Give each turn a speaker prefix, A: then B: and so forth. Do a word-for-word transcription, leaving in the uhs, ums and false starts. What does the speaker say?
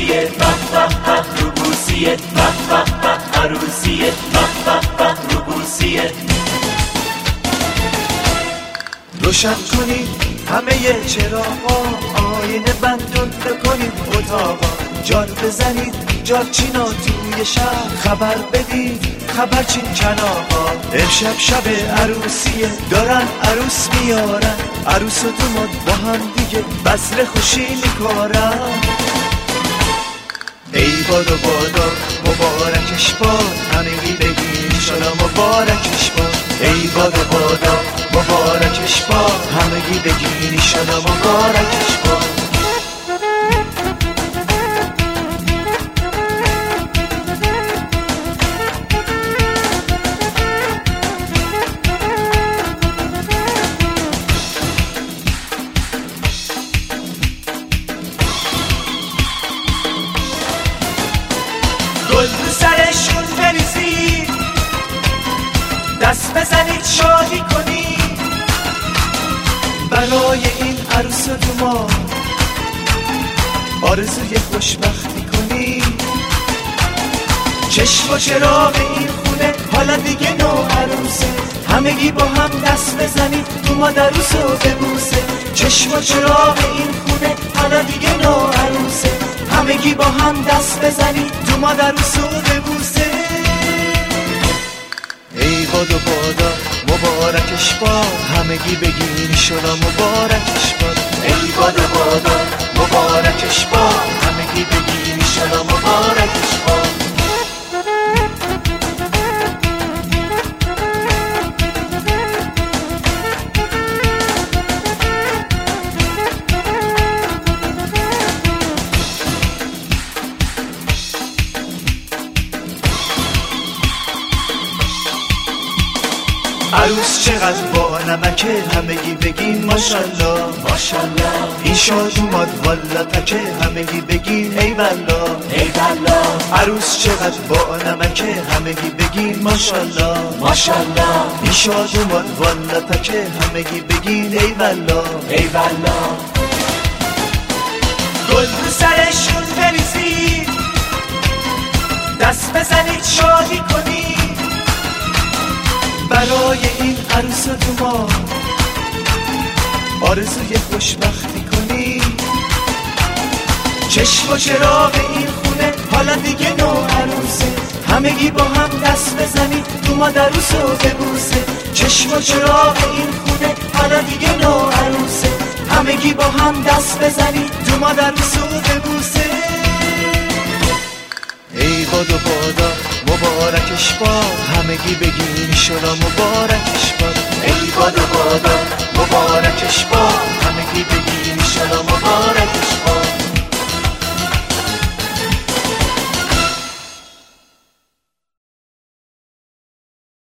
A: عروسیه به به به روبوسیه به به به عروسیه به به به روبوسیه.
B: روشن کنید همه چراغا، آینه بندون کنید اتاقا، جار بزنید جارچینا توی شهر، خبر بدید خبرچین کناقا. امشب شب عروسیه دارن عروس میارن، عروس و دوماد با هم دیگه بذر خوشی میکارن. ای باد و بادا مبارکش باد، همگی بگین انشالله مبارکش باد. ای باد و بادا مبارکش باد، همگی بگین انشالله مبارکش باد. گل رو سرشون بریزید، دست بزنید شادی کنید، برای این عروس و دوماد آرزوی خوشبختی کنید. چشم و چراغ این خونه حالا دیگه نو عروسه، همگی با هم دست بزنید دوماد عروس رو ببوسه. چشم و چراغ این خونه حالا دیگه نو عروسه، همگی با هم دست بزنید دوماد عروس رو ببوسه. ای باد و بادا مبارکش باد، همگی بگین انشالله مبارکش باد. ای باد و بادا مبارکش باد، همگی بگین انشالله مبارکش باد. عروس چقدر با نمکه، همگی بگین ماشالله ماشالله. این شاد اومد والا تکه، همگی بگین ای والله ای والله. عروس چقدر با نمکه، همگی بگین ماشالله ماشالله. این شاد اومد والا تکه، همگی بگین ای والله ای والله. گل رو سرشون بریزید، دست بزنید شادی کنید، برای این عروس و دوماد آرزوی خوشبختی کنید. چشم و چراغ این خونه حالا دیگه نو عروسه، همگی با هم دست بزنید دوماد عروس رو ببوسه. چشم و چراغ این خونه حالا دیگه نو عروسه، همگی با هم دست بزنید دوماد عروس رو ببوسه. ای باد و بادا مبارکش باد، همگی بگین انشالله مبارکش باد. ای باد و بادا مبارکش باد.